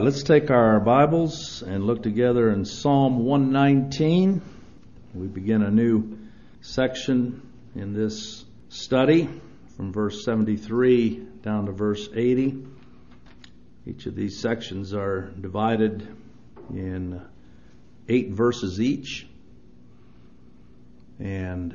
Let's take our Bibles and look together in Psalm 119. We begin a new section in this study from verse 73 down to verse 80. Each of these sections are divided in 8 verses each and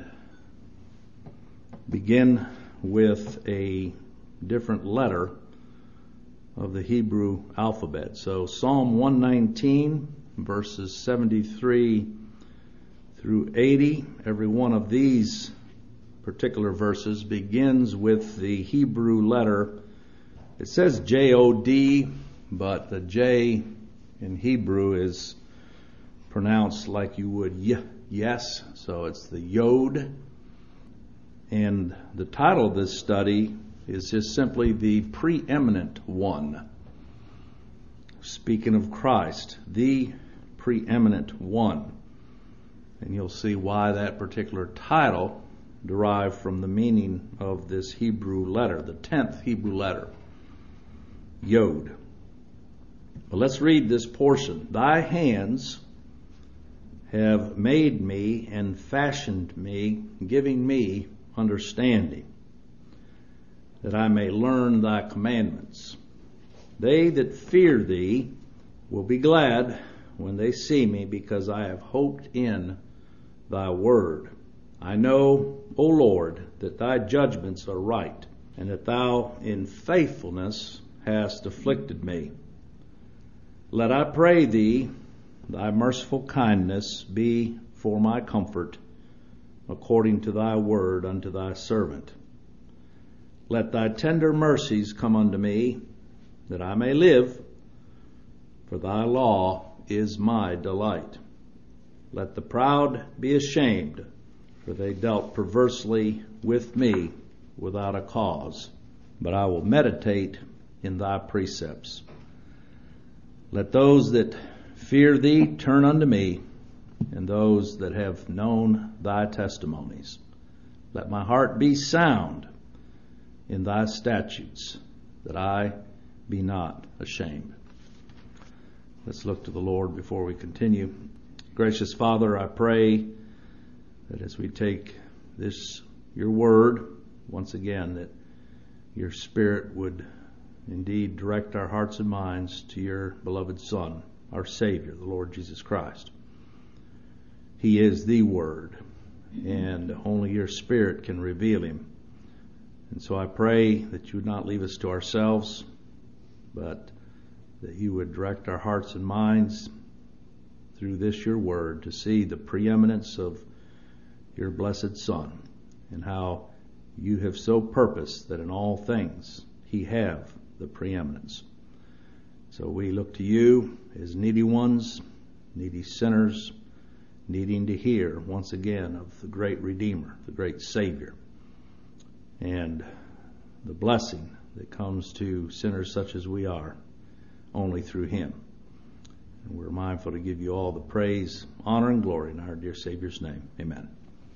begin with a different letter of the Hebrew alphabet. So Psalm 119, verses 73 through 80, every one of these particular verses begins with the Hebrew letter. It says J-O-D, but the J in Hebrew is pronounced like you would yes, so it's the Yod. And the title of this study is just simply the preeminent one. Speaking of Christ, the preeminent one. And you'll see why that particular title derived from the meaning of this Hebrew letter, the 10th Hebrew letter, Yod. But let's read this portion. Thy hands have made me and fashioned me, giving me understanding, that I may learn thy commandments. They that fear thee will be glad when they see me, because I have hoped in thy word. I know, O Lord, that thy judgments are right, and that thou in faithfulness hast afflicted me. Let I pray thee, thy merciful kindness be for my comfort, according to thy word unto thy servant. Let thy tender mercies come unto me, that I may live, for thy law is my delight. Let the proud be ashamed, for they dealt perversely with me without a cause. But I will meditate in thy precepts. Let those that fear thee turn unto me, and those that have known thy testimonies. Let my heart be sound in thy statutes, that I be not ashamed. Let's look to the Lord before we continue. Gracious Father, I pray that as we take this, your word, once again, that your Spirit would indeed direct our hearts and minds to your beloved Son, our Savior, the Lord Jesus Christ. He is the Word, and only your Spirit can reveal him. And so I pray that you would not leave us to ourselves, but that you would direct our hearts and minds through this your word to see the preeminence of your blessed Son, and how you have so purposed that in all things he have the preeminence. So we look to you as needy ones, needy sinners, needing to hear once again of the great Redeemer, the great Savior, and the blessing that comes to sinners such as we are only through him. And we're mindful to give you all the praise, honor, and glory in our dear Savior's name. Amen.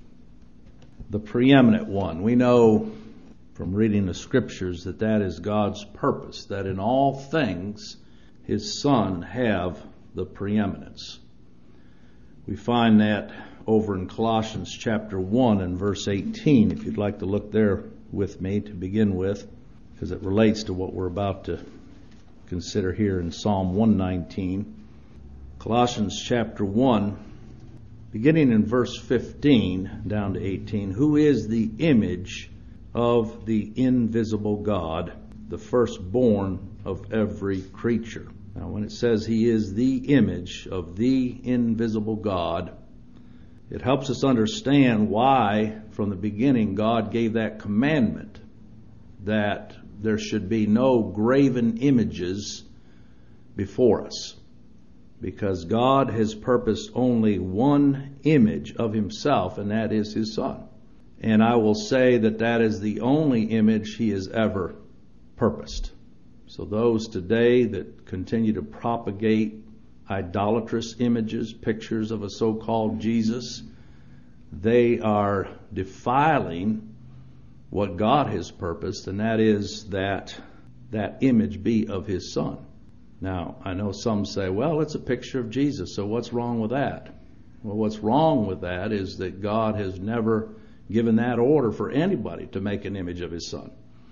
The preeminent one. We know from reading the scriptures that that is God's purpose, that in all things his Son have the preeminence. We find that over in Colossians chapter 1 and verse 18, if you'd like to look there with me to begin with, because it relates to what we're about to consider here in Psalm 119. Colossians chapter 1, beginning in verse 15 down to 18, who is the image of the invisible God, the firstborn of every creature. Now, when it says he is the image of the invisible God, it helps us understand why, from the beginning, God gave that commandment that there should be no graven images before us. Because God has purposed only one image of himself, and that is his Son. And I will say that that is the only image he has ever purposed. So those today that continue to propagate idolatrous images, pictures of a so-called Jesus, they are defiling what God has purposed, and that is that image be of his Son. Now, I know some say, well, it's a picture of Jesus, so what's wrong with that? Well, what's wrong with that is that God has never given that order for anybody to make an image of His Son.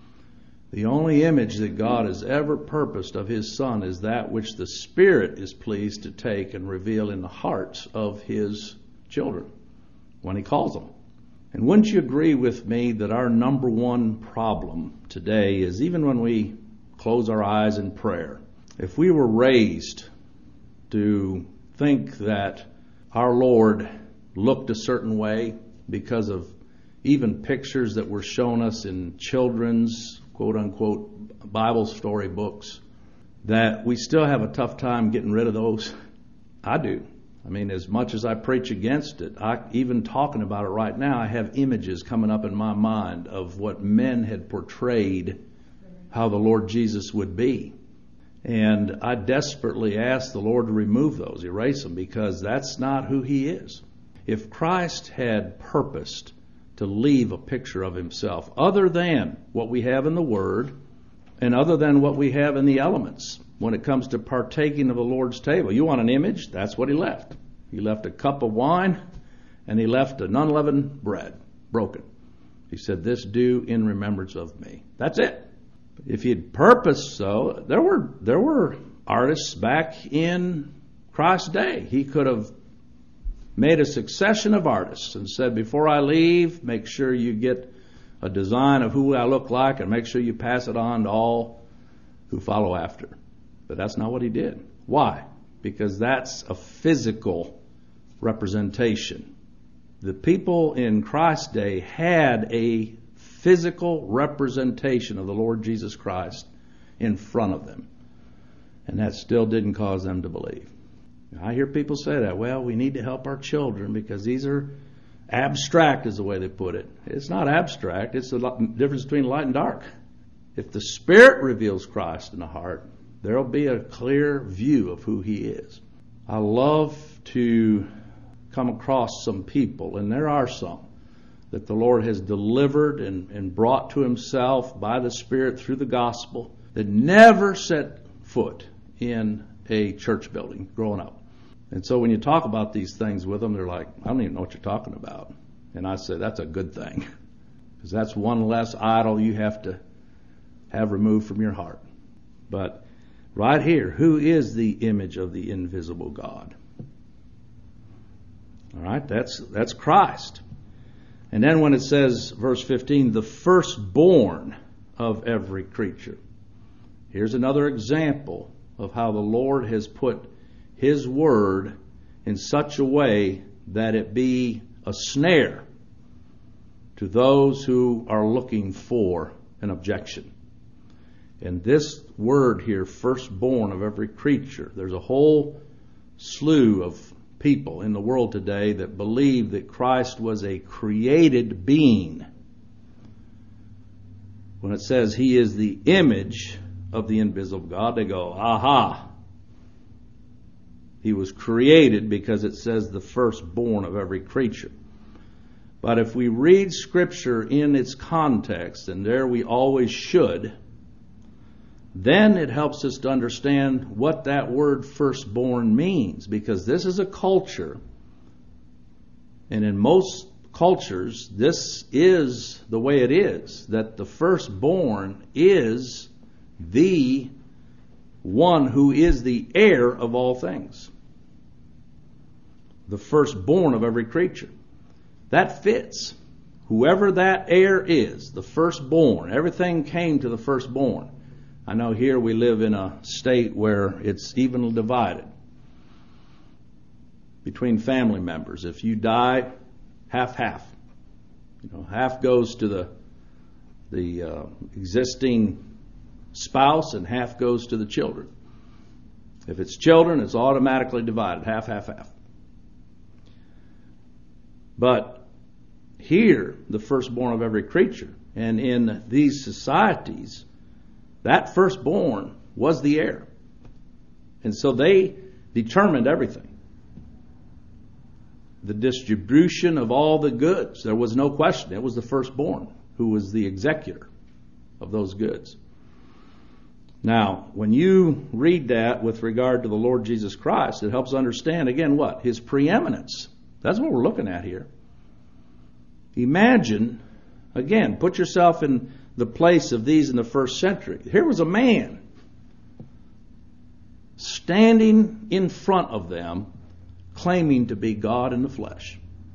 The only image that God has ever purposed of His Son is that which the Spirit is pleased to take and reveal in the hearts of His children when He calls them. And wouldn't you agree with me that our number one problem today is, even when we close our eyes in prayer, if we were raised to think that our Lord looked a certain way because of even pictures that were shown us in children's quote-unquote Bible story books, that we still have a tough time getting rid of those. I do. I mean, as much as I preach against it, even talking about it right now, I have images coming up in my mind of what men had portrayed how the Lord Jesus would be. And I desperately ask the Lord to remove those, erase them, because that's not who He is. If Christ had purposed to leave a picture of Himself other than what we have in the Word and other than what we have in the elements when it comes to partaking of the Lord's table, you want an image? That's what He left. He left a cup of wine and He left an unleavened bread, broken. He said, "This do in remembrance of me." That's it. If He'd purposed so, there were artists back in Christ's day. He could have made a succession of artists and said, "Before I leave, make sure you get a design of who I look like and make sure you pass it on to all who follow after." But that's not what He did. Why? Because that's a physical representation. The people in Christ's day had a physical representation of the Lord Jesus Christ in front of them. And that still didn't cause them to believe. I hear people say that, well, we need to help our children because these are abstract, is the way they put it. It's not abstract. It's the difference between light and dark. If the Spirit reveals Christ in the heart, there will be a clear view of who He is. I love to come across some people, and there are some, that the Lord has delivered and brought to Himself by the Spirit through the gospel, that never set foot in a church building growing up. And so when you talk about these things with them, they're like, "I don't even know what you're talking about." And I say, that's a good thing, because that's one less idol you have to have removed from your heart. But right here, who is the image of the invisible God? All right, that's Christ. And then when it says, verse 15, the firstborn of every creature. Here's another example of how the Lord has put His word in such a way that it be a snare to those who are looking for an objection. And this word here, firstborn of every creature, there's a whole slew of people in the world today that believe that Christ was a created being. When it says He is the image of the invisible God, they go, aha! He was created because it says the firstborn of every creature. But if we read Scripture in its context, and there we always should, then it helps us to understand what that word firstborn means. Because this is a culture, and in most cultures, this is the way it is, that the firstborn is the one who is the heir of all things. The firstborn of every creature. That fits. Whoever that heir is, the firstborn, everything came to the firstborn. I know here we live in a state where it's evenly divided between family members. If you die, half. Half goes to the existing spouse and half goes to the children. If it's children, it's automatically divided, half. But here, the firstborn of every creature, and in these societies, that firstborn was the heir. And so they determined everything. The distribution of all the goods, there was no question. It was the firstborn who was the executor of those goods. Now, when you read that with regard to the Lord Jesus Christ, it helps understand, again, what? His preeminence. That's what we're looking at here. Imagine, again, put yourself in the place of these in the first century. Here was a man standing in front of them, claiming to be God in the flesh.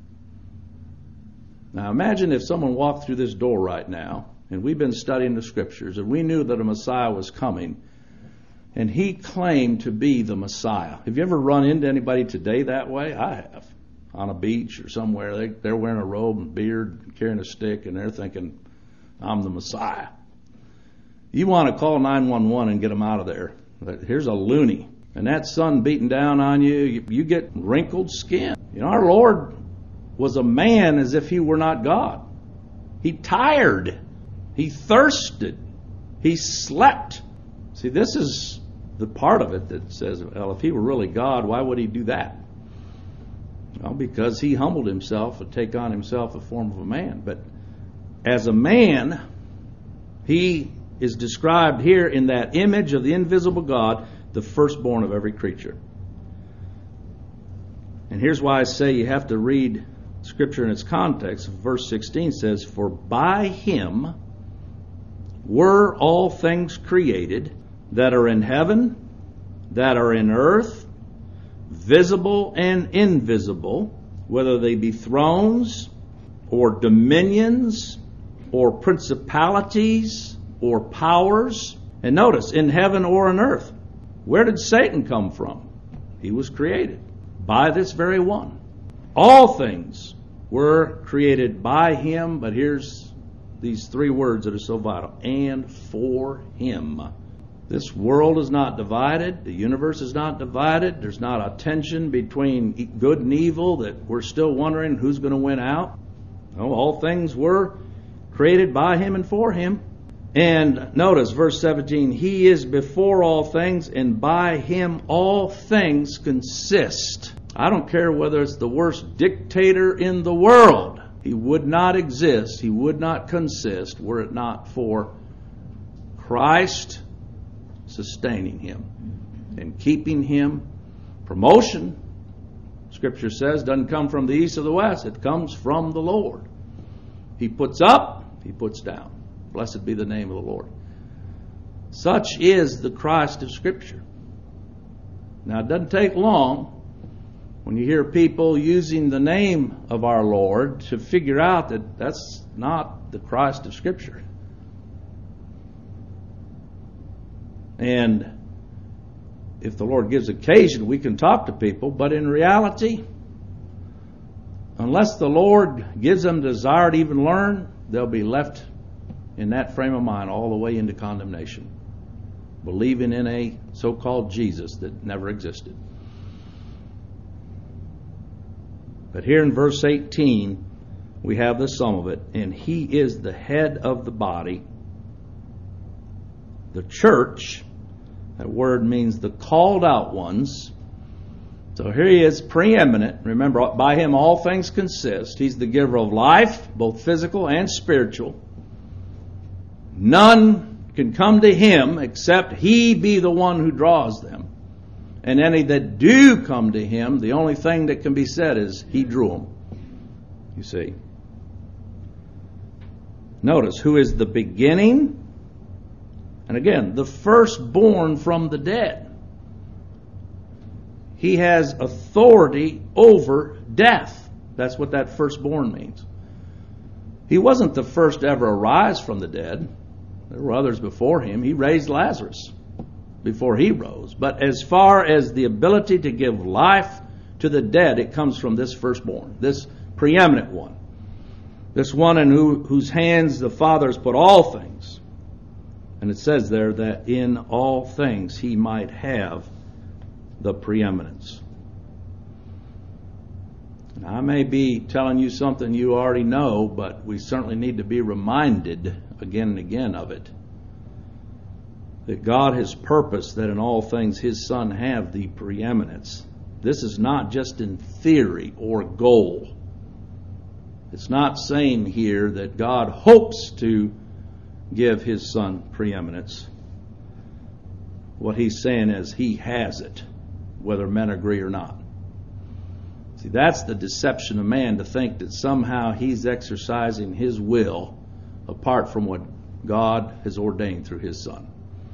Now imagine if someone walked through this door right now, and we've been studying the Scriptures, and we knew that a Messiah was coming, and he claimed to be the Messiah. Have you ever run into anybody today that way? I have. On a beach or somewhere, they're wearing a robe and beard, carrying a stick, and they're thinking, I'm the Messiah. You want to call 911 and get them out of there. Here's a loony. And that sun beating down on you, you get wrinkled skin. You know, our Lord was a man as if he were not God. He tired. He thirsted. He slept. See, this is the part of it that says, well, if he were really God, why would he do that? Well, because he humbled himself and take on himself the form of a man. But as a man, he is described here in that image of the invisible God, the firstborn of every creature. And here's why I say you have to read Scripture in its context. Verse 16 says, for by him were all things created that are in heaven, that are in earth, visible and invisible, whether they be thrones or dominions or principalities or powers. And notice, in heaven or on earth. Where did Satan come from? He was created by this very one. All things were created by him, but here's these three words that are so vital. And for him. This world is not divided. The universe is not divided. There's not a tension between good and evil that we're still wondering who's going to win out. No, all things were created by him and for him. And notice verse 17, he is before all things, and by him all things consist. I don't care whether it's the worst dictator in the world. He would not exist, he would not consist, were it not for Christ sustaining him and keeping him. Promotion, Scripture says, doesn't come from the east or the west. It comes from the Lord. He puts up, he puts down. Blessed be the name of the Lord. Such is the Christ of Scripture. Now, it doesn't take long when you hear people using the name of our Lord to figure out that that's not the Christ of Scripture. And if the Lord gives occasion, we can talk to people, but in reality, unless the Lord gives them desire to even learn, they'll be left in that frame of mind all the way into condemnation, believing in a so-called Jesus that never existed. But here in verse 18, we have the sum of it, and he is the head of the body, the church. That word means the called out ones. So here he is, preeminent. Remember, by him all things consist. He's the giver of life, both physical and spiritual. None can come to him except he be the one who draws them. And any that do come to him, the only thing that can be said is he drew them. You see. Notice, who is the beginning, and again, the firstborn from the dead. He has authority over death. That's what that firstborn means. He wasn't the first to ever arise from the dead. There were others before him. He raised Lazarus before he rose. But as far as the ability to give life to the dead, it comes from this firstborn, this preeminent one. This one in whose hands the Father has put all things. And it says there that in all things he might have the preeminence. Now, I may be telling you something you already know, but we certainly need to be reminded again and again of it. That God has purposed that in all things his Son have the preeminence. This is not just in theory or goal. It's not saying here that God hopes to give his Son preeminence. What he's saying is he has it, whether men agree or not. See, that's the deception of man, to think that somehow he's exercising his will apart from what God has ordained through his Son.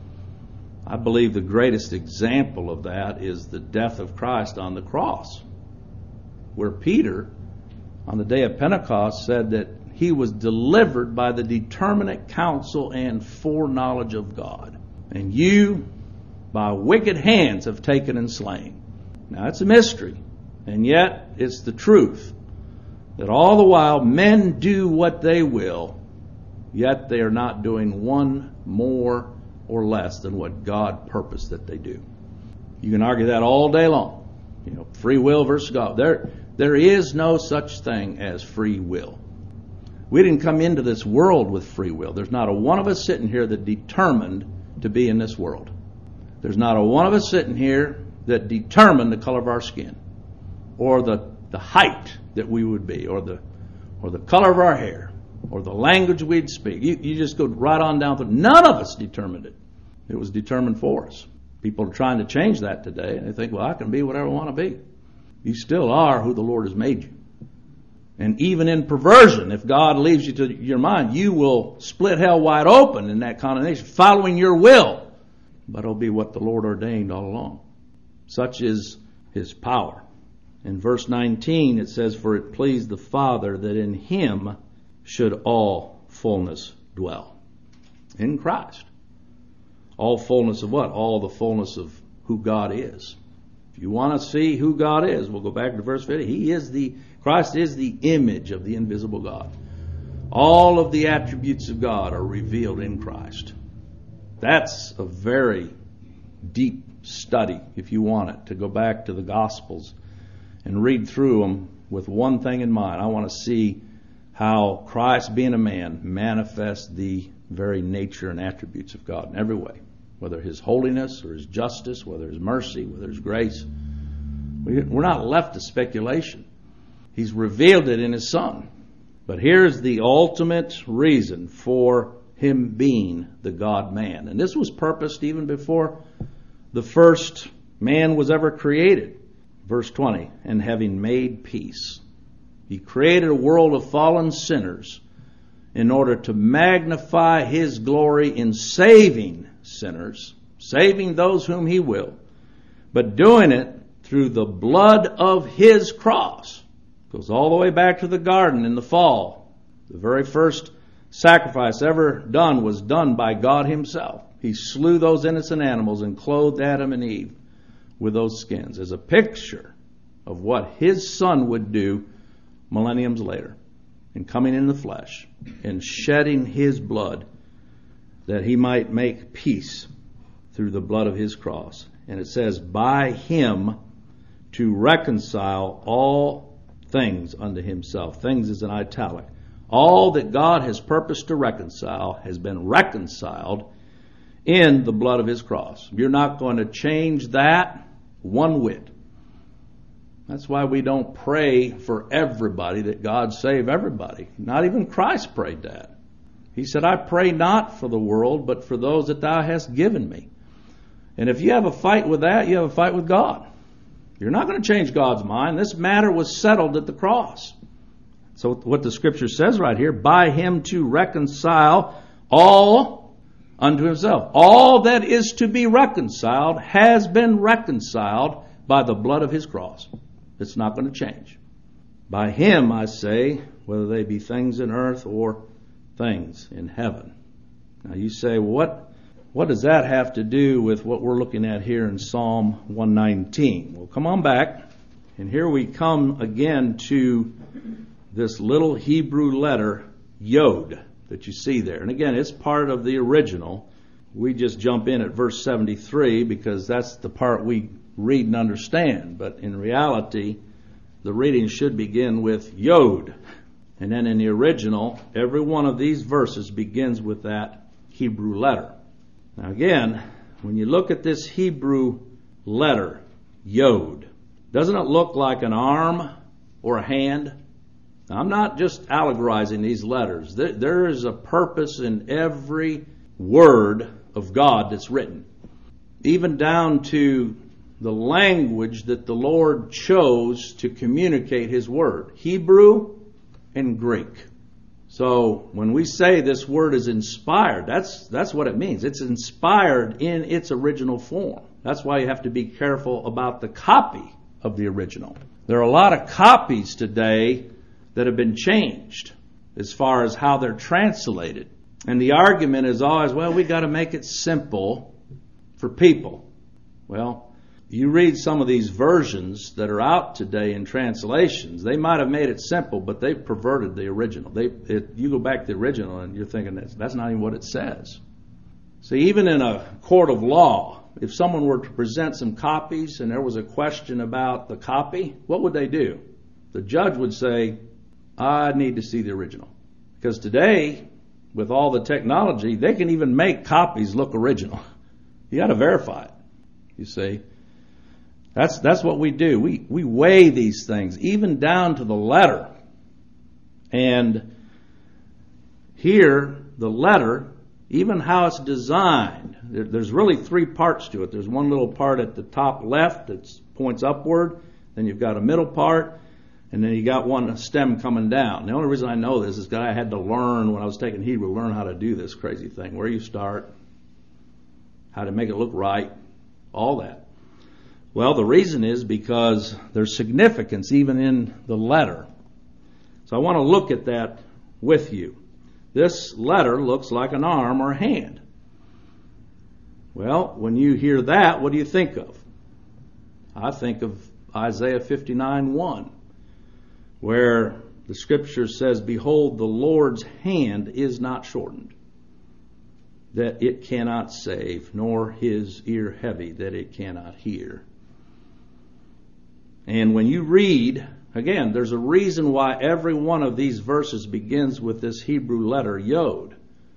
I believe the greatest example of that is the death of Christ on the cross, where Peter, on the day of Pentecost, said that he was delivered by the determinate counsel and foreknowledge of God. And you, by wicked hands, have taken and slain. Now, it's a mystery, and yet it's the truth, that all the while men do what they will, yet they are not doing one more or less than what God purposed that they do. You can argue that all day long. Free will versus God. There is no such thing as free will. We didn't come into this world with free will. There's not a one of us sitting here that determined to be in this world. There's not a one of us sitting here that determined the color of our skin, or the height that we would be, or the color of our hair, or the language we'd speak. You just go right on down through. None of us determined it. It was determined for us. People are trying to change that today, and they think, well, I can be whatever I want to be. You still are who the Lord has made you. And even in perversion, if God leaves you to your mind, you will split hell wide open in that condemnation, following your will. But it'll be what the Lord ordained all along. Such is his power. In verse 19 it says, "For it pleased the Father that in him should all fullness dwell." In Christ. All fullness of what? All the fullness of who God is. If you want to see who God is, we'll go back to verse 50. Christ is the image of the invisible God. All of the attributes of God are revealed in Christ. That's a very deep study, if you want it, to go back to the Gospels and read through them with one thing in mind. I want to see how Christ, being a man, manifests the very nature and attributes of God in every way, whether his holiness or his justice, whether his mercy, whether his grace. We're not left to speculation. He's revealed it in his Son. But here's the ultimate reason for him being the God-man. And this was purposed even before the first man was ever created. Verse 20, "And having made peace." He created a world of fallen sinners in order to magnify his glory in saving sinners, saving those whom he will, but doing it through the blood of his cross. Goes all the way back to the garden in the fall. The very first sacrifice ever done was done by God himself. He slew those innocent animals and clothed Adam and Eve with those skins as a picture of what his Son would do millenniums later, in coming in the flesh and shedding his blood that he might make peace through the blood of his cross. And it says, by him to reconcile all things unto himself. Things is in italic. All that God has purposed to reconcile has been reconciled in the blood of his cross. You're not going to change that one whit. That's why we don't pray for everybody that God save everybody. Not even Christ prayed that. He said, I pray not for the world, but for those that thou hast given me. And if you have a fight with that, you have a fight with God. You're not going to change God's mind. This matter was settled at the cross. So what the scripture says right here, by him to reconcile all unto himself. All that is to be reconciled has been reconciled by the blood of his cross. It's not going to change. By him, I say, whether they be things in earth or things in heaven. Now you say, what does that have to do with what we're looking at here in Psalm 119? Well, come on back. And here we come again to this little Hebrew letter, Yod, that you see there. And again, it's part of the original. We just jump in at verse 73 because that's the part we read and understand. But in reality, the reading should begin with Yod. And then in the original, every one of these verses begins with that Hebrew letter. Now again, when you look at this Hebrew letter, Yod, doesn't it look like an arm or a hand? Now, I'm not just allegorizing these letters. There is a purpose in every word of God that's written. even down to the language that the Lord chose to communicate His Word, Hebrew and Greek. So when we say this word is inspired, that's what it means. It's inspired in its original form. That's why you have to be careful about the copy of the original. There are a lot of copies today that have been changed as far as how they're translated. And the argument is always, well, we got to make it simple for people. Well, you read some of these versions that are out today in translations, they might have made it simple, but they've perverted the original. You go back to the original and you're thinking that's not even what it says. See, even in a court of law, if someone were to present some copies and there was a question about the copy, what would they do? The judge would say, I need to see the original. Because today, with all the technology, they can even make copies look original. You got to verify it, you see. That's what we do. We weigh these things, even down to the letter. And here, the letter, even how it's designed, there's really three parts to it. There's one little part at the top left that points upward. Then you've got a middle part. And then you got one stem coming down. The only reason I know this is because I had to learn, when I was taking Hebrew, learn how to do this crazy thing. Where you start, how to make it look right, all that. Well, the reason is because there's significance even in the letter. So I want to look at that with you. This letter looks like an arm or a hand. Well, when you hear that, what do you think of? I think of Isaiah 59:1, where the scripture says, Behold, the Lord's hand is not shortened, that it cannot save, nor His ear heavy, that it cannot hear. And when you read, again, there's a reason why every one of these verses begins with this Hebrew letter, Yod.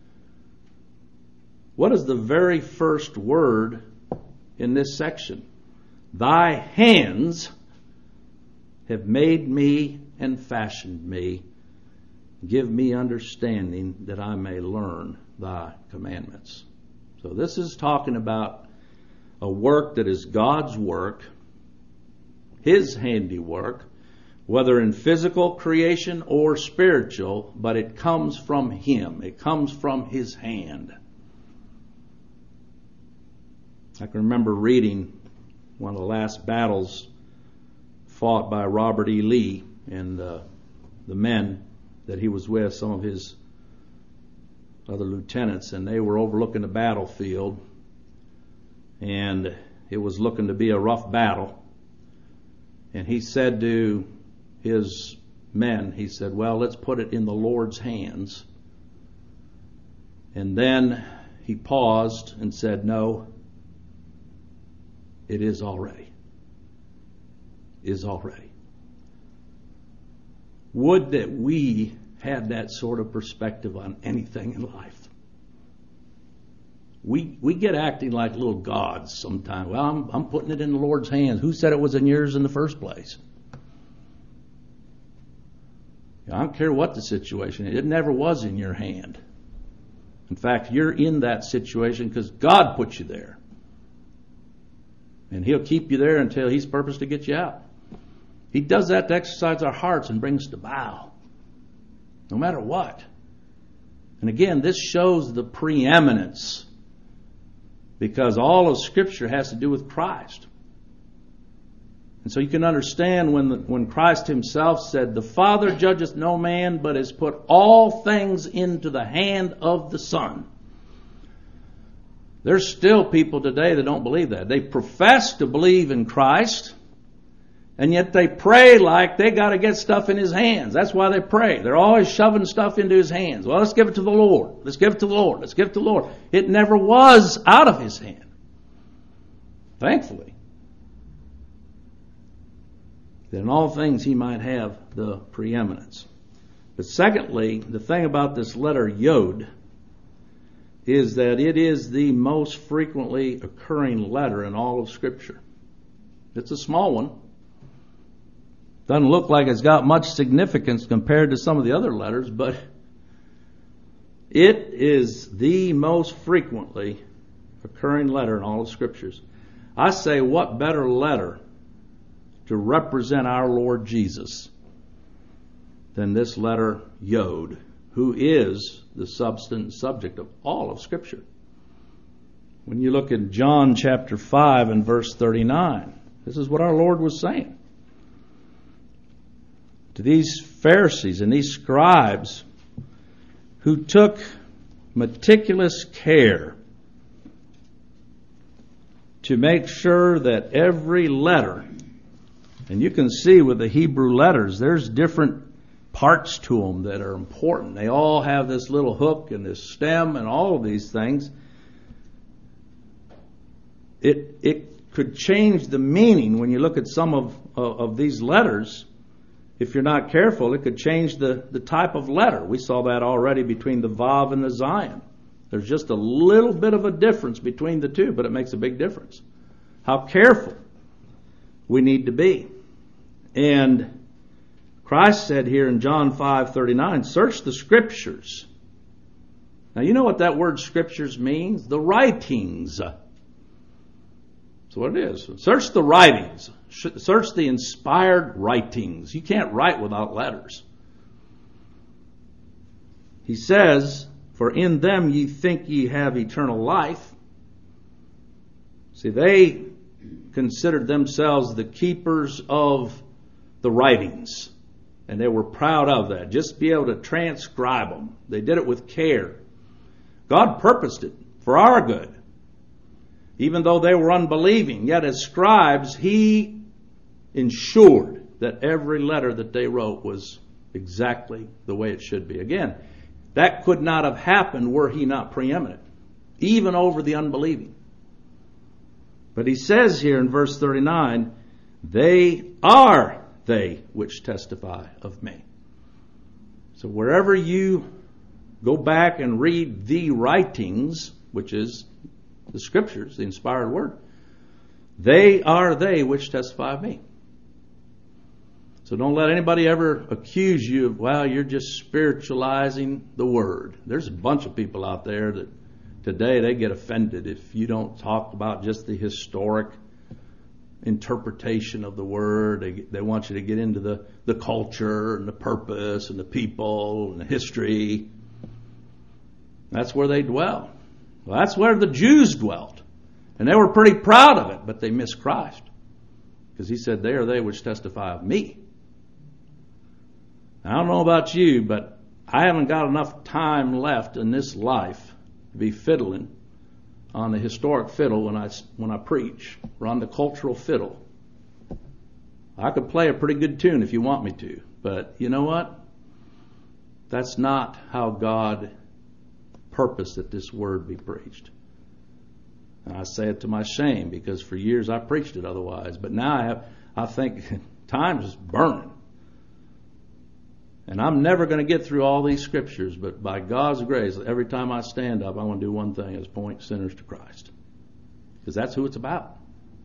What is the very first word in this section? Thy hands have made me and fashioned me. Give me understanding that I may learn thy commandments. So this is talking about a work that is God's work, His handiwork, whether in physical creation or spiritual, but it comes from Him. It comes from His hand. I can remember reading one of the last battles fought by Robert E. Lee and the men that he was with, some of his other lieutenants, and they were overlooking the battlefield, and it was looking to be a rough battle. And he said to his men, he said, well, let's put it in the Lord's hands. And then he paused and said, no, it is already. Is already. Would that we had that sort of perspective on anything in life. We get acting like little gods sometimes. Well, I'm putting it in the Lord's hands. Who said it was in yours in the first place? I don't care what the situation is. It never was in your hand. In fact, you're in that situation because God put you there. And He'll keep you there until He's purposed to get you out. He does that to exercise our hearts and bring us to bow. No matter what. And again, this shows the preeminence, because all of Scripture has to do with Christ. And so you can understand when Christ Himself said, the Father judgeth no man, but has put all things into the hand of the Son. There's still people today that don't believe that. They profess to believe in Christ, and yet they pray like they got to get stuff in His hands. That's why they pray. They're always shoving stuff into His hands. Well, let's give it to the Lord. Let's give it to the Lord. Let's give it to the Lord. It never was out of His hand. Thankfully. That in all things He might have the preeminence. But secondly, the thing about this letter Yod is that it is the most frequently occurring letter in all of Scripture. It's a small one. Doesn't look like it's got much significance compared to some of the other letters, but it is the most frequently occurring letter in all the Scriptures. I say, what better letter to represent our Lord Jesus than this letter Yod, who is the substance subject of all of Scripture. When you look at John chapter 5 and verse 39, this is what our Lord was saying to these Pharisees and these scribes who took meticulous care to make sure that every letter, and you can see with the Hebrew letters, there's different parts to them that are important. They all have this little hook and this stem and all of these things. It could change the meaning when you look at some of these letters. If you're not careful, it could change the type of letter. We saw that already between the Vav and the Zion. There's just a little bit of a difference between the two, but it makes a big difference. How careful we need to be. And Christ said here in John 5:39, search the Scriptures. Now you know what that word Scriptures means? The writings. That's what it is. Search the writings. Search the inspired writings. You can't write without letters. He says, for in them ye think ye have eternal life. See, they considered themselves the keepers of the writings. And they were proud of that. Just be able to transcribe them. They did it with care. God purposed it for our good. Even though they were unbelieving, yet as scribes, He ensured that every letter that they wrote was exactly the way it should be. Again, that could not have happened were He not preeminent, even over the unbelieving. But He says here in verse 39, they are they which testify of me. So wherever you go back and read the writings, which is the Scriptures, the inspired Word, they are they which testify of me. So don't let anybody ever accuse you of, well, you're just spiritualizing the Word. There's a bunch of people out there that today they get offended if you don't talk about just the historic interpretation of the Word. They want you to get into the culture and the purpose and the people and the history. That's where they dwell. Well, that's where the Jews dwelt. And they were pretty proud of it, but they missed Christ. Because He said, they are they which testify of me. I don't know about you, but I haven't got enough time left in this life to be fiddling on the historic fiddle when I preach, or on the cultural fiddle. I could play a pretty good tune if you want me to, but you know what? That's not how God purposed that this word be preached. And I say it to my shame, because for years I preached it otherwise, but now I think time is burning. And I'm never going to get through all these Scriptures, but by God's grace, every time I stand up, I want to do one thing, is point sinners to Christ. Because that's who it's about.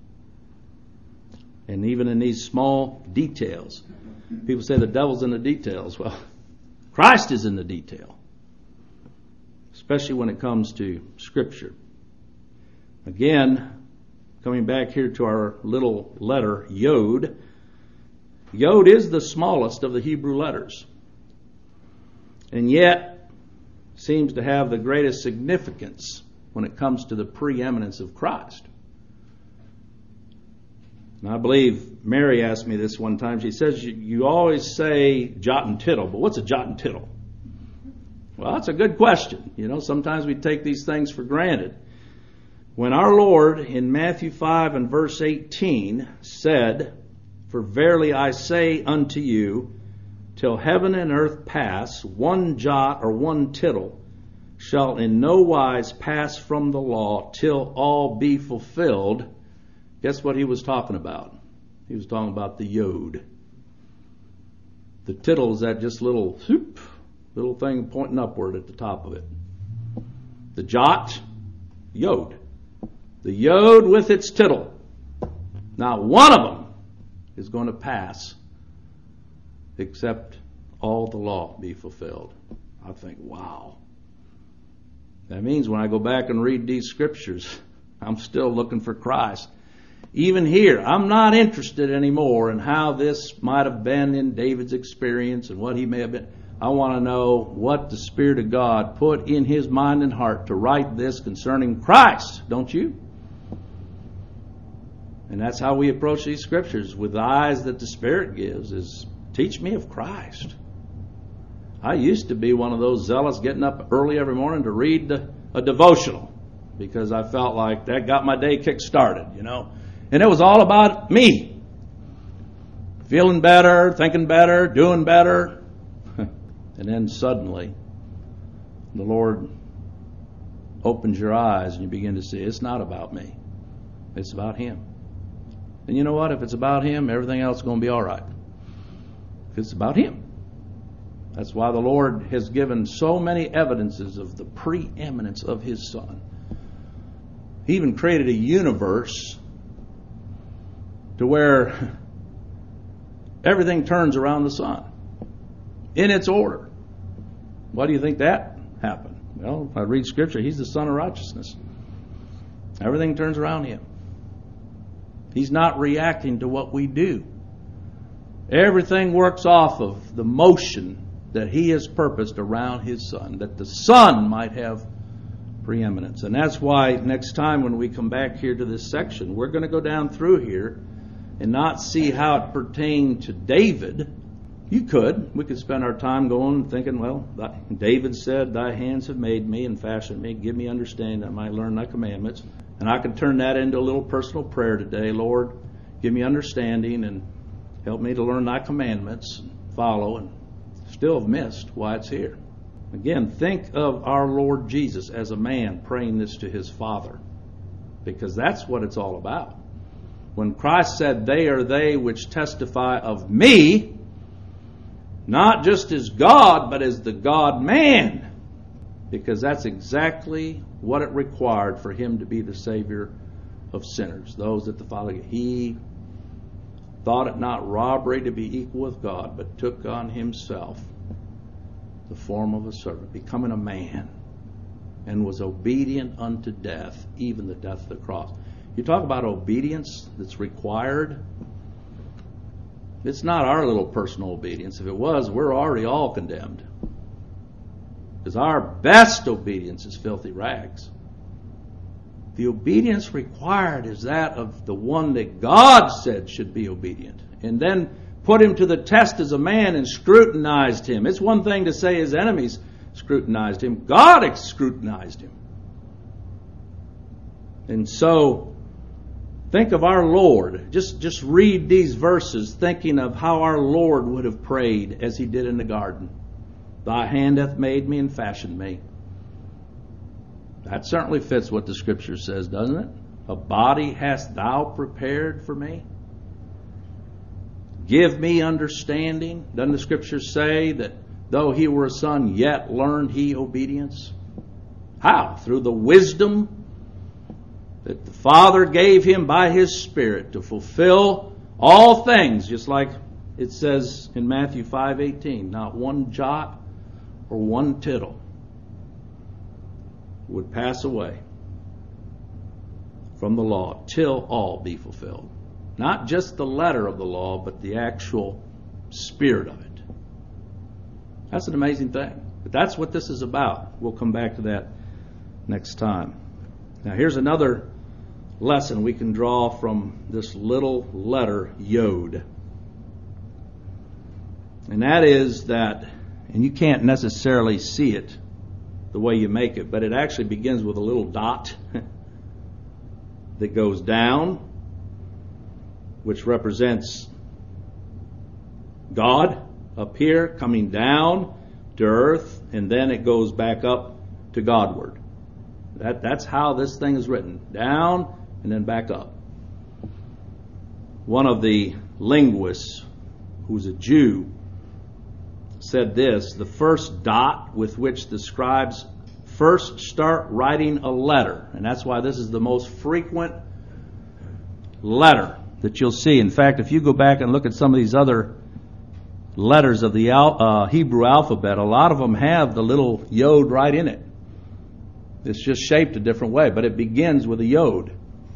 And even in these small details, people say the devil's in the details. Well, Christ is in the detail. Especially when it comes to Scripture. Again, coming back here to our little letter, Yod. Yod is the smallest of the Hebrew letters, and yet seems to have the greatest significance when it comes to the preeminence of Christ. And I believe Mary asked me this one time. She says, you always say jot and tittle, but what's a jot and tittle? Well, that's a good question. You know, sometimes we take these things for granted. When our Lord in Matthew 5 and verse 18 said, for verily I say unto you, till heaven and earth pass, one jot or one tittle shall in no wise pass from the law till all be fulfilled. Guess what He was talking about? He was talking about the Yod. The tittle is that just little thing pointing upward at the top of it. The jot, Yod. The Yod with its tittle. Now one of them is going to pass except all the law be fulfilled. I think, wow. That means when I go back and read these Scriptures, I'm still looking for Christ. Even here, I'm not interested anymore in how this might have been in David's experience and what he may have been. I want to know what the Spirit of God put in his mind and heart to write this concerning Christ, don't you? And that's how we approach these scriptures, with the eyes that the Spirit gives, is teach me of Christ. I used to be one of those zealots getting up early every morning to read a devotional because I felt like that got my day kick-started, you know. And it was all about me. Feeling better, thinking better, doing better. And then suddenly, the Lord opens your eyes and you begin to see it's not about me. It's about Him. And you know what? If it's about Him, everything else is going to be all right. If it's about Him. That's why the Lord has given so many evidences of the preeminence of His Son. He even created a universe to where everything turns around the sun in its order. Why do you think that happened? Well, if I read Scripture, He's the Son of righteousness. Everything turns around Him. He's not reacting to what we do. Everything works off of the motion that He has purposed around His Son, that the Son might have preeminence. And that's why next time when we come back here to this section, we're going to go down through here and not see how it pertained to David. You could. We could spend our time going and thinking, well, David said, Thy hands have made me and fashioned me. Give me understanding that I might learn Thy commandments. And I could turn that into a little personal prayer today. Lord, give me understanding and help me to learn Thy commandments and follow, and still have missed why it's here. Again, think of our Lord Jesus as a man praying this to His Father, because that's what it's all about. When Christ said, They are they which testify of me, not just as God, but as the God-man, because that's exactly what it required for Him to be the Savior of sinners, those that the Father gave. He thought it not robbery to be equal with God, but took on Himself the form of a servant, becoming a man, and was obedient unto death, even the death of the cross. You talk about obedience that's required. It's not our little personal obedience. If it was, we're already all condemned. Because our best obedience is filthy rags. The obedience required is that of the one that God said should be obedient, and then put him to the test as a man and scrutinized him. It's one thing to say his enemies scrutinized him. God scrutinized him. And so, think of our Lord. Just read these verses thinking of how our Lord would have prayed as He did in the garden. Thy hand hath made me and fashioned me. That certainly fits what the Scripture says, doesn't it? A body hast thou prepared for me. Give me understanding. Doesn't the Scripture say that though He were a son, yet learned He obedience? How? Through the wisdom that the Father gave Him by His Spirit to fulfill all things, just like it says in Matthew 5:18, not one jot or one tittle would pass away from the law till all be fulfilled. Not just the letter of the law, but the actual spirit of it. That's an amazing thing. But that's what this is about. We'll come back to that next time. Now here's another lesson we can draw from this little letter Yod. And that is that, and you can't necessarily see it the way you make it, but it actually begins with a little dot that goes down, which represents God up here coming down to earth, and then it goes back up to Godward. That's how this thing is written. Down and then back up. One of the linguists, who's a Jew, said this: the first dot with which the scribes first start writing a letter, and that's why this is the most frequent letter that you'll see. In fact, if you go back and look at some of these other letters of the Hebrew alphabet, a lot of them have the little Yod right in it. It's just shaped a different way, but it begins with a yod.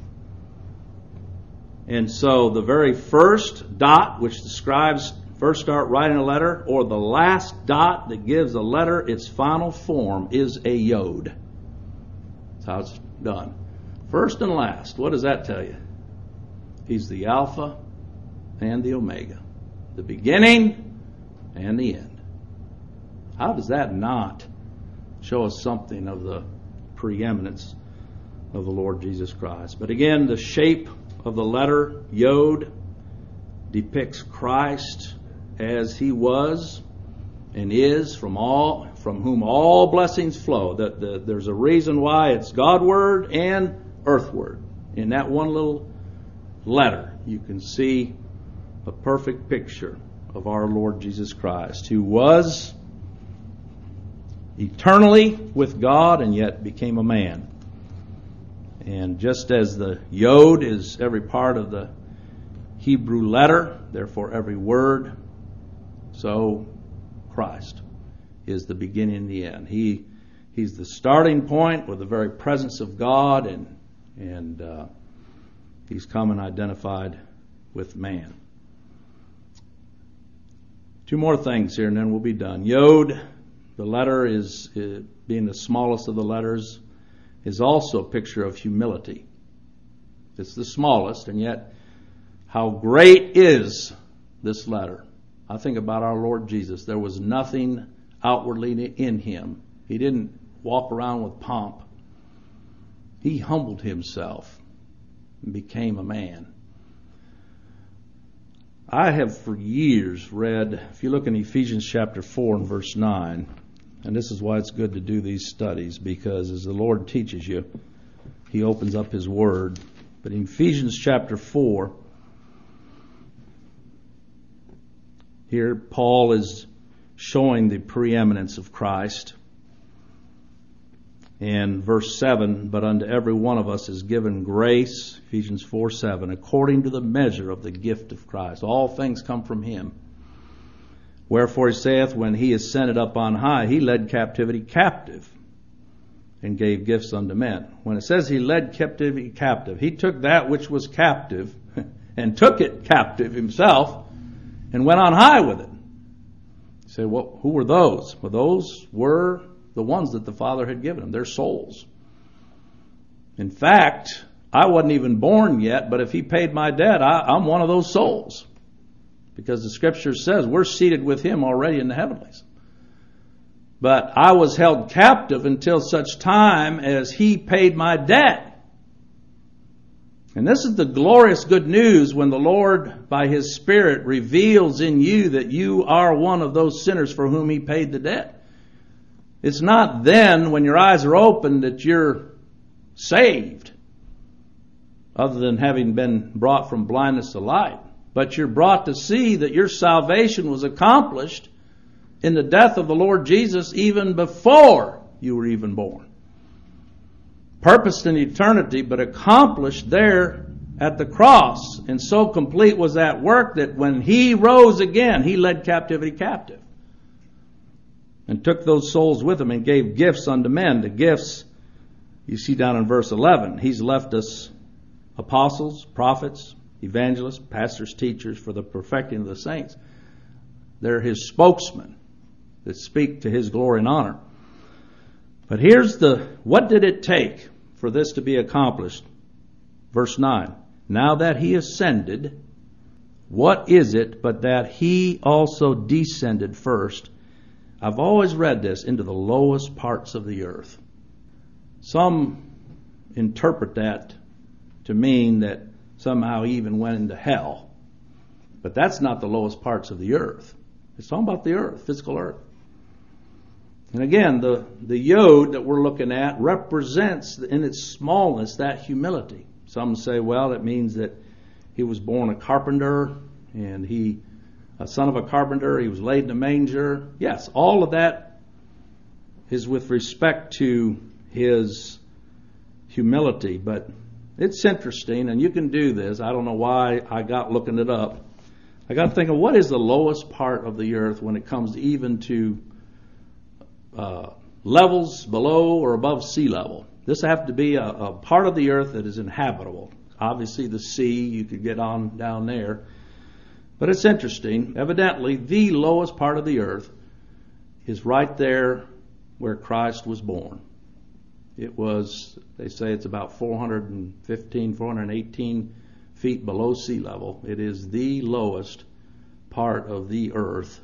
And so the very first dot, which describes first start writing a letter, or the last dot that gives a letter its final form, is a yod. That's how it's done. First and last. What does that tell you? He's the Alpha and the Omega. The beginning and the end. How does that not show us something of the preeminence of the Lord Jesus Christ? But again, the shape of the letter Yod depicts Christ as he was and is, from whom all blessings flow. There's a reason why it's Godward and earthward. In that one little letter, you can see a perfect picture of our Lord Jesus Christ, who was eternally with God and yet became a man. And just as the Yod is every part of the Hebrew letter, therefore every word, so Christ is the beginning and the end. He's the starting point with the very presence of God, and he's come and identified with man. Two more things here and then we'll be done. Yod, the letter is being the smallest of the letters, is also a picture of humility. It's the smallest, and yet how great is this letter. I think about our Lord Jesus. There was nothing outwardly in him. He didn't walk around with pomp. He humbled himself and became a man. I have for years read, if you look in Ephesians chapter 4 and verse 9, and this is why it's good to do these studies, because as the Lord teaches you, he opens up his word. But in Ephesians chapter 4, here Paul is showing the preeminence of Christ. And verse 7, but unto every one of us is given grace, Ephesians 4:7, according to the measure of the gift of Christ. All things come from him. Wherefore he saith, when he ascended up on high, he led captivity captive and gave gifts unto men. When it says he led captivity captive, he took that which was captive and took it captive himself and went on high with it. You say, well, who were those? Well, those were the ones that the Father had given him, their souls. In fact, I wasn't even born yet, but if he paid my debt, I'm one of those souls. Because the Scripture says we're seated with him already in the heavenlies. But I was held captive until such time as he paid my debt. And this is the glorious good news when the Lord, by his Spirit, reveals in you that you are one of those sinners for whom he paid the debt. It's not then, when your eyes are open, that you're saved, other than having been brought from blindness to light. But you're brought to see that your salvation was accomplished in the death of the Lord Jesus even before you were even born. Purposed in eternity, but accomplished there at the cross. And so complete was that work that when he rose again, he led captivity captive. And took those souls with him and gave gifts unto men. The gifts, you see down in verse 11, he's left us apostles, prophets, evangelists, pastors, teachers for the perfecting of the saints. They're his spokesmen that speak to his glory and honor. But here's what did it take for this to be accomplished? Verse 9, now that he ascended, what is it but that he also descended first? I've always read this, into the lowest parts of the earth. Some interpret that to mean that somehow he even went into hell. But that's not the lowest parts of the earth. It's talking about the earth, physical earth. And again, the Yod that we're looking at represents in its smallness that humility. Some say, well, it means that he was born a carpenter and a son of a carpenter, he was laid in a manger. Yes, all of that is with respect to his humility, but it's interesting, and you can do this. I don't know why I got looking it up. I got thinking, what is the lowest part of the earth when it comes even to levels below or above sea level. This has to be a part of the earth that is inhabitable. Obviously the sea, you could get on down there. But it's interesting. Evidently, the lowest part of the earth is right there where Christ was born. It was, they say it's about 418 feet below sea level. It is the lowest part of the earth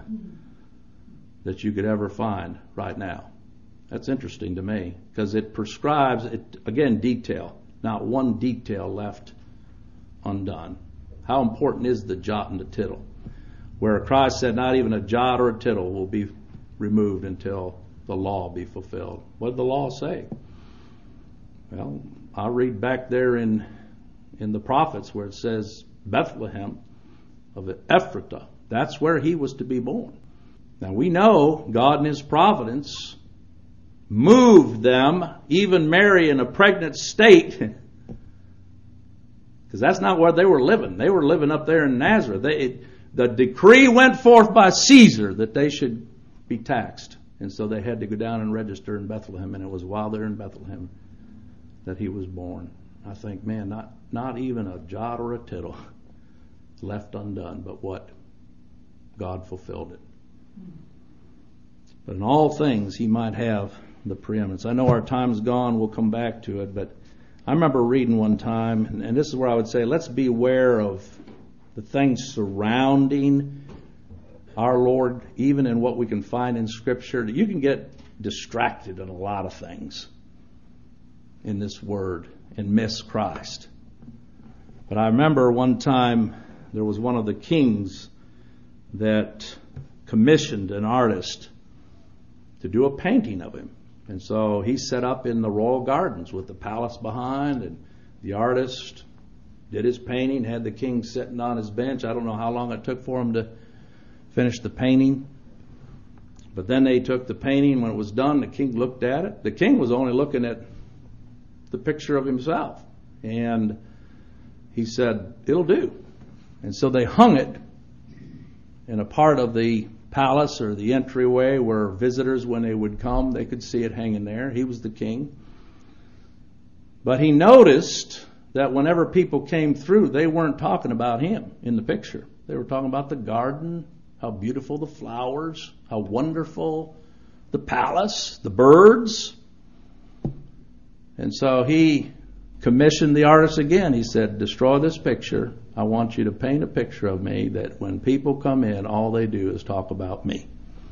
that you could ever find right now. That's interesting to me because it prescribes, again, detail. Not one detail left undone. How important is the jot and the tittle? Where Christ said not even a jot or a tittle will be removed until the law be fulfilled. What did the law say? Well, I'll read back there in the prophets where it says Bethlehem of Ephratah. That's where he was to be born. Now we know God in his providence moved them, even Mary in a pregnant state, because that's not where they were living. They were living up there in Nazareth. The decree went forth by Caesar that they should be taxed. And so they had to go down and register in Bethlehem, and it was while they're in Bethlehem that he was born. I think, man, not even a jot or a tittle left undone, but what? God fulfilled it. But in all things, he might have the preeminence. I know our time's gone. We'll come back to it. But I remember reading one time, and this is where I would say, let's be aware of the things surrounding our Lord, even in what we can find in Scripture. You can get distracted in a lot of things in this Word and miss Christ. But I remember one time there was one of the kings that commissioned an artist to do a painting of him. And so he set up in the royal gardens with the palace behind, and the artist did his painting, had the king sitting on his bench. I don't know how long it took for him to finish the painting. But then they took the painting. When it was done, the king looked at it. The king was only looking at the picture of himself. And he said, it'll do. And so they hung it in a part of the palace or the entryway where visitors, when they would come, they could see it hanging there. He was the king. But he noticed that whenever people came through, they weren't talking about him in the picture. They were talking about the garden, how beautiful the flowers, how wonderful the palace, the birds. And so he commissioned the artist again. He said, destroy this picture. I want you to paint a picture of me that when people come in, all they do is talk about me.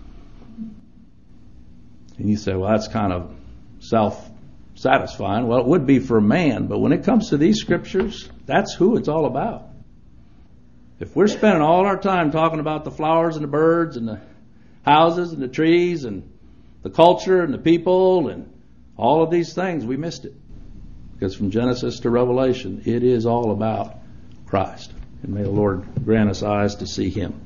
And you say, well, that's kind of self-satisfying. Well, it would be for a man, but when it comes to these scriptures, that's who it's all about. If we're spending all our time talking about the flowers and the birds and the houses and the trees and the culture and the people and all of these things, we missed it. Because from Genesis to Revelation, it is all about Christ. And may the Lord grant us eyes to see him.